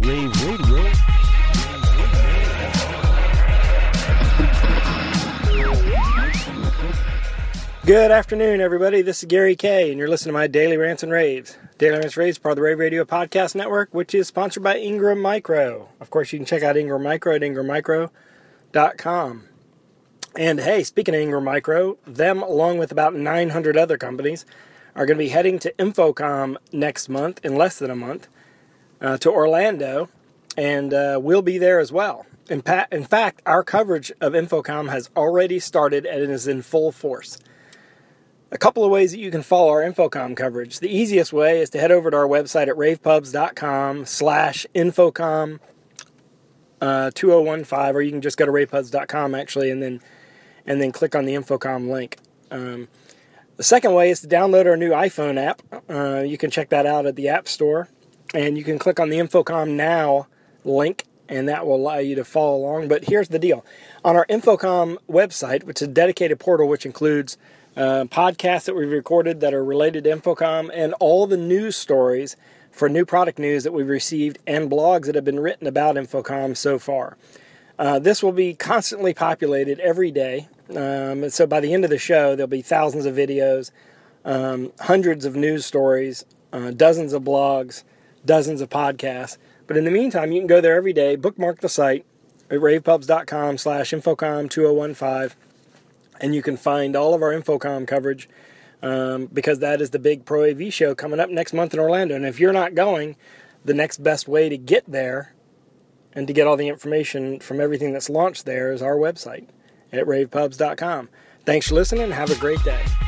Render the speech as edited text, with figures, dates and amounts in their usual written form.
Rave Radio. Good afternoon, everybody. This is Gary Kay, and you're listening to my Daily Rants and Raves. Daily Rants and Raves is part of the Rave Radio Podcast Network, which is sponsored by Ingram Micro. Of course, you can check out Ingram Micro at ingrammicro.com. And hey, speaking of Ingram Micro, them, along with about 900 other companies, are going to be heading to InfoComm next month, in less than a month, to Orlando, and we'll be there as well. In fact, our coverage of InfoComm has already started and is in full force. A couple of ways that you can follow our InfoComm coverage. The easiest way is to head over to our website at ravepubs.com/InfoComm 2015, or you can just go to ravepubs.com actually, and then click on the InfoComm link. The second way is to download our new iPhone app. You can check that out at the App Store, and you can click on the InfoComm Now link, and that will allow you to follow along. But here's the deal. On our InfoComm website, which is a dedicated portal which includes podcasts that we've recorded that are related to InfoComm, and all the news stories for new product news that we've received, and blogs that have been written about InfoComm so far. This will be constantly populated every day. So by the end of the show, there'll be thousands of videos, hundreds of news stories, dozens of blogs, dozens of podcasts. But in the meantime, you can go there every day, bookmark the site at ravepubs.com/InfoComm 2015, and you can find all of our InfoComm coverage, because that is the big Pro AV show coming up next month in Orlando. And if you're not going, the next best way to get there and to get all the information from everything that's launched there is our website at ravepubs.com. Thanks for listening, and have a great day.